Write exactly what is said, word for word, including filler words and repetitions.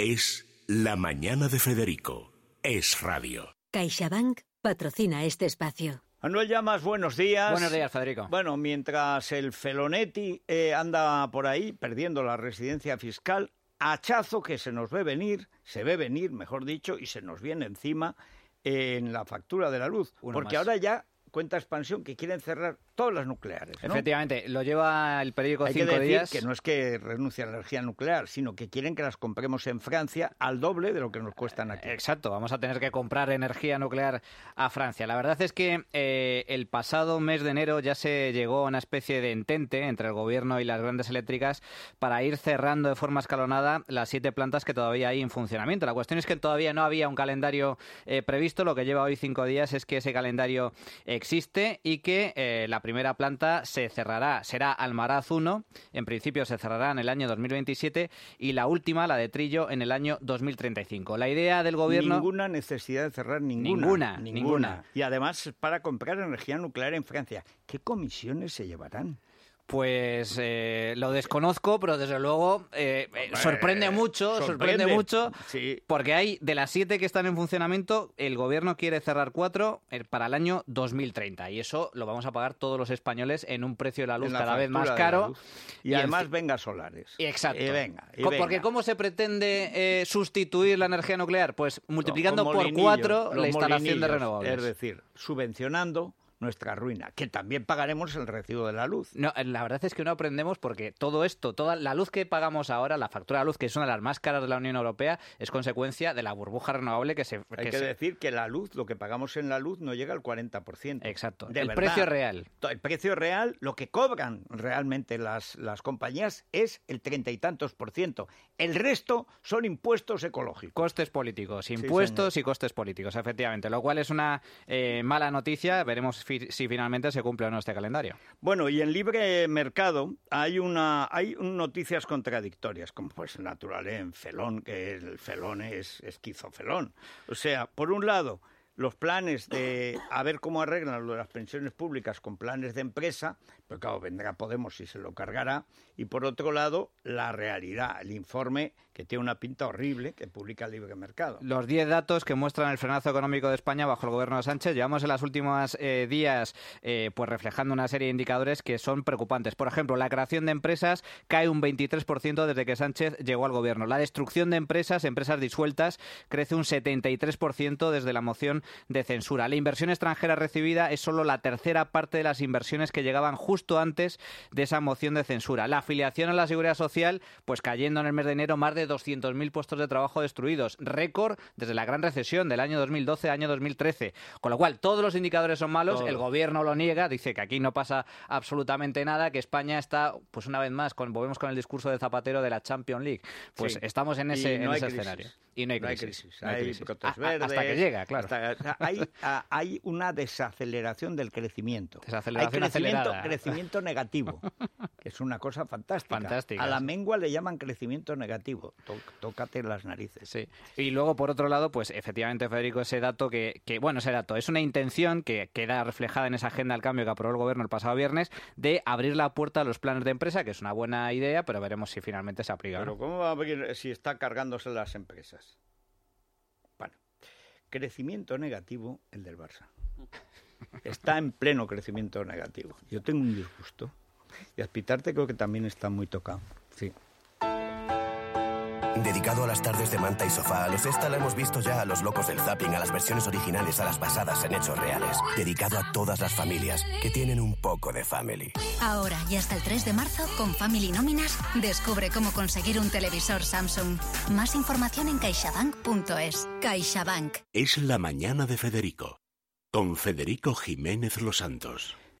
Es La Mañana de Federico. Es radio. CaixaBank patrocina este espacio. Manuel Llamas, buenos días. Buenos días, Federico. Bueno, mientras el Felonetti eh, anda por ahí perdiendo la residencia fiscal, hachazo que se nos ve venir, se ve venir, mejor dicho, y se nos viene encima eh, en la factura de la luz. Uno porque más. Ahora ya cuenta Expansión que quieren cerrar todas las nucleares, ¿no? Efectivamente, lo lleva el periódico Hay Cinco que decir Días. Que no es que renuncien a la energía nuclear, sino que quieren que las compremos en Francia al doble de lo que nos cuestan aquí. Exacto, vamos a tener que comprar energía nuclear a Francia. La verdad es que eh, el pasado mes de enero ya se llegó a una especie de entente entre el gobierno y las grandes eléctricas para ir cerrando de forma escalonada las siete plantas que todavía hay en funcionamiento. La cuestión es que todavía no había un calendario eh, previsto. Lo que lleva hoy Cinco Días es que ese calendario existe y que eh, la primera planta se cerrará, será Almaraz uno, en principio se cerrará en el año dos mil veintisiete y la última, la de Trillo, en el año dos mil treinta y cinco. La idea del gobierno... Ninguna necesidad de cerrar ninguna. Ninguna, ninguna. ninguna. Y además para comprar energía nuclear en Francia. ¿Qué comisiones se llevarán? Pues eh, lo desconozco, pero desde luego eh, Hombre, sorprende mucho, sorprende, sorprende mucho, sí. Porque hay de las siete que están en funcionamiento, el gobierno quiere cerrar cuatro para el año dos mil treinta y eso lo vamos a pagar todos los españoles en un precio de la luz la cada vez más caro. Y, y además venga solares. Exacto. Y venga, y Porque venga. ¿cómo se pretende eh, sustituir la energía nuclear? Pues multiplicando por cuatro la instalación de renovables. Es decir, subvencionando nuestra ruina, que también pagaremos el recibo de la luz. No, la verdad es que no aprendemos porque todo esto, toda la luz que pagamos ahora, la factura de la luz, que es una de las más caras de la Unión Europea, es consecuencia de la burbuja renovable que se... Hay que, que se... decir que la luz, lo que pagamos en la luz no llega al cuarenta por ciento. Exacto. De el verdad. precio real. El precio real, lo que cobran realmente las, las compañías es el treinta y tantos por ciento. El resto son impuestos ecológicos. Costes políticos, impuestos sí, y costes políticos, efectivamente. Lo cual es una eh, mala noticia. Veremos fi- si finalmente se cumple o no este calendario. Bueno, y en libre mercado hay una hay noticias contradictorias, como pues natural en Felón, que el Felón es esquizofelón. O sea, por un lado, los planes de a ver cómo arreglan lo de las pensiones públicas con planes de empresa, pero claro, vendrá Podemos y se lo cargará. Y por otro lado, la realidad, el informe que tiene una pinta horrible que publica el Libre Mercado. Los diez datos que muestran el frenazo económico de España bajo el gobierno de Sánchez. Llevamos en los últimos eh, días eh, pues reflejando una serie de indicadores que son preocupantes. Por ejemplo, la creación de empresas cae un veintitrés por ciento desde que Sánchez llegó al gobierno. La destrucción de empresas, empresas disueltas, crece un setenta y tres por ciento desde la moción de censura. La inversión extranjera recibida es solo la tercera parte de las inversiones que llegaban justo antes de esa moción de censura. La afiliación a la Seguridad Social, pues cayendo en el mes de enero más de doscientos mil puestos de trabajo destruidos. Récord desde la gran recesión del año dos mil doce, año dos mil trece. Con lo cual, todos los indicadores son malos, Todo. El gobierno lo niega, dice que aquí no pasa absolutamente nada, que España está, pues una vez más, con, volvemos con el discurso de Zapatero de la Champions League. Pues sí. Estamos en ese, no en ese crisis. escenario. Y no hay crisis. No hay, crisis. No hay, hay crisis. brotes A, verdes. Hasta que llega, claro. Hasta, hay, a, hay una desaceleración del crecimiento. Desaceleración hay crecimiento, acelerada. crecimiento negativo, que es una cosa fantástica. Fantástica a la sí. mengua le llaman crecimiento negativo. Tó, tócate las narices. Sí. Y luego, por otro lado, pues efectivamente, Federico, ese dato que, que, bueno, ese dato es una intención que queda reflejada en esa agenda del cambio que aprobó el gobierno el pasado viernes de abrir la puerta a los planes de empresa, que es una buena idea, pero veremos si finalmente se aplica. Pero ¿no? ¿cómo va a abrir si está cargándose las empresas? Bueno, crecimiento negativo el del Barça. Está en pleno crecimiento negativo. Yo tengo un disgusto. Y Azpitarte creo que también está muy tocado. Sí. Dedicado a las tardes de manta y sofá, a los esta la hemos visto ya, a los locos del zapping, a las versiones originales, a las basadas en hechos reales. Dedicado a todas las familias que tienen un poco de family. Ahora y hasta el tres de marzo, con Family Nóminas, descubre cómo conseguir un televisor Samsung. Más información en caixabank punto es. CaixaBank. Es La Mañana de Federico, con Federico Jiménez Los Santos.